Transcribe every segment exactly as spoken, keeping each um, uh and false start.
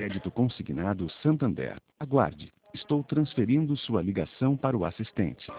Crédito consignado Santander. Aguarde. Estou transferindo sua ligação para o assistente.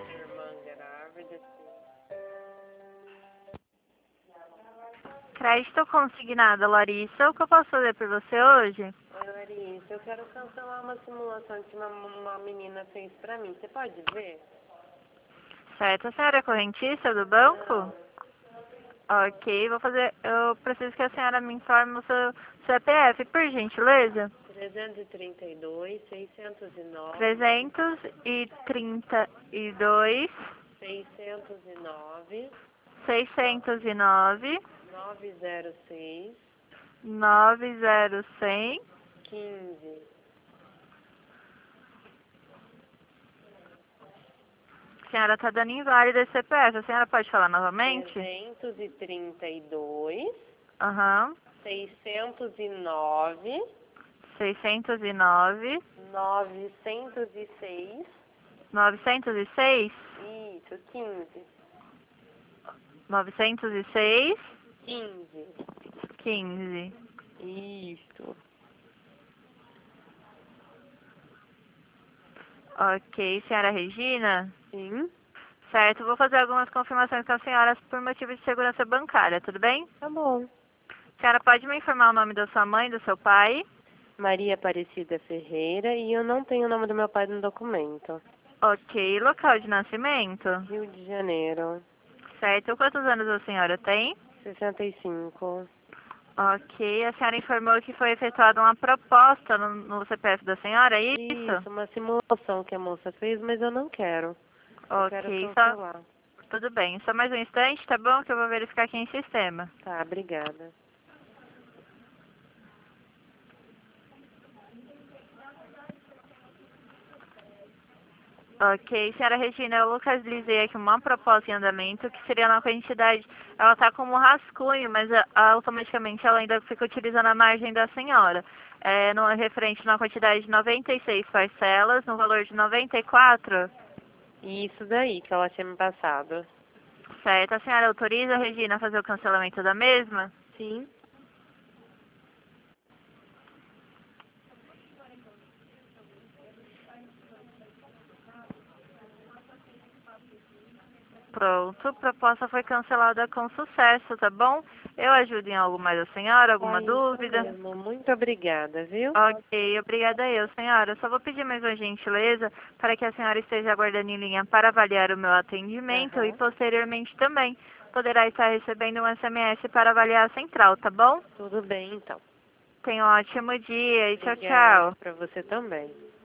Crédito consignado, Larissa. O que eu posso fazer por você hoje? Oi, Larissa. Eu quero cancelar uma simulação que uma, uma menina fez pra mim. Você pode ver? Certo. A senhora é correntista do banco? Ok, vou fazer. Eu preciso que a senhora me informe o seu C P F, por gentileza. trezentos e trinta e dois, seiscentos e nove. trezentos e trinta e dois, seiscentos e nove. seiscentos e nove, nove zero seis. nove zero cem, quinze. A senhora está dando inválido esse C P F. A senhora pode falar novamente? trezentos e trinta e dois. Aham. seiscentos e nove. seiscentos e nove, novecentos e seis. novecentos e seis, Isso, quinze. novecentos e seis, quinze. quinze. Isso. Ok, senhora Regina? Sim. Certo, vou fazer algumas confirmações com a senhora por motivo de segurança bancária, tudo bem? Tá bom. A senhora pode me informar o nome da sua mãe e do seu pai? Maria Aparecida Ferreira, e eu não tenho o nome do meu pai no documento. Ok, local de nascimento? Rio de Janeiro. Certo, quantos anos a senhora tem? sessenta e cinco. Ok, a senhora informou que foi efetuada uma proposta no, no C P F da senhora, é isso? Isso, uma simulação que a moça fez, mas eu não quero. Eu quero Ok, só, cancelar. tudo bem. Só mais um instante, tá bom? Que eu vou verificar aqui em sistema. Tá, obrigada. Ok, senhora Regina, eu localizei aqui uma proposta em andamento que seria na quantidade, ela está como rascunho, mas a, a, automaticamente ela ainda fica utilizando a margem da senhora. É no, referente na quantidade de noventa e seis parcelas, no valor de noventa e quatro. Isso daí que ela tinha me passado. Certo, a senhora autoriza, Regina, a fazer o cancelamento da mesma? Sim. Pronto, a proposta foi cancelada com sucesso, tá bom? Eu ajudo em algo mais a senhora, alguma Tá isso dúvida? mesmo. Muito obrigada, viu? Ok, obrigada eu, senhora. Só vou pedir mais uma gentileza para que a senhora esteja aguardando em linha para avaliar o meu atendimento e Aham. posteriormente também poderá estar recebendo um S M S para avaliar a central, tá bom? Tudo bem, então. Tenha um ótimo dia e tchau, Obrigada tchau. pra você também.